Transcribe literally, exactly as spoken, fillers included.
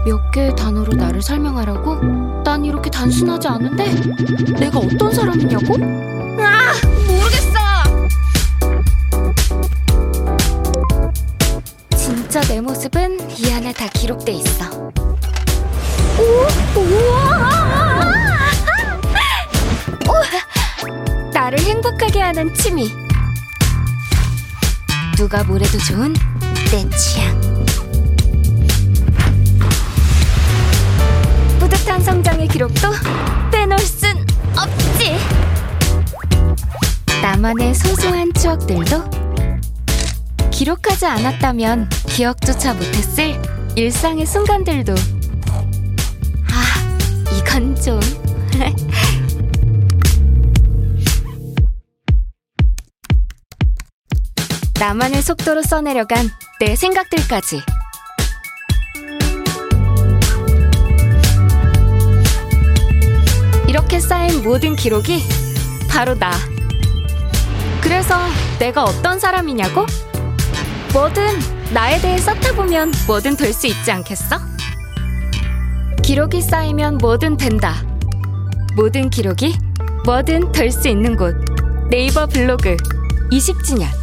몇 개의 단어로 나를 설명하라고? 난 이렇게 단순하지 않은데? 내가 어떤 사람이냐고? 아! 모르겠어! 진짜 내 모습은 이 안에 다 기록돼 있어. 오! 우와! 오! 나를 행복하게 하는 취미. 누가 뭐래도 좋은 내 취향. 뿌듯한 성장의 기록도 빼놓을 순 없지. 나만의 소소한 추억들도 기록하지 않았다면 기억조차 못했을 일상의 순간들도. 아, 이건 좀 나만의 속도로 써내려간 내 생각들까지. 이렇게 쌓인 모든 기록이 바로 나. 그래서 내가 어떤 사람이냐고? 뭐든 나에 대해 쌓다 보면 뭐든 될 수 있지 않겠어? 기록이 쌓이면 뭐든 된다. 모든 기록이 뭐든 될 수 있는 곳. 네이버 블로그 이십 주년.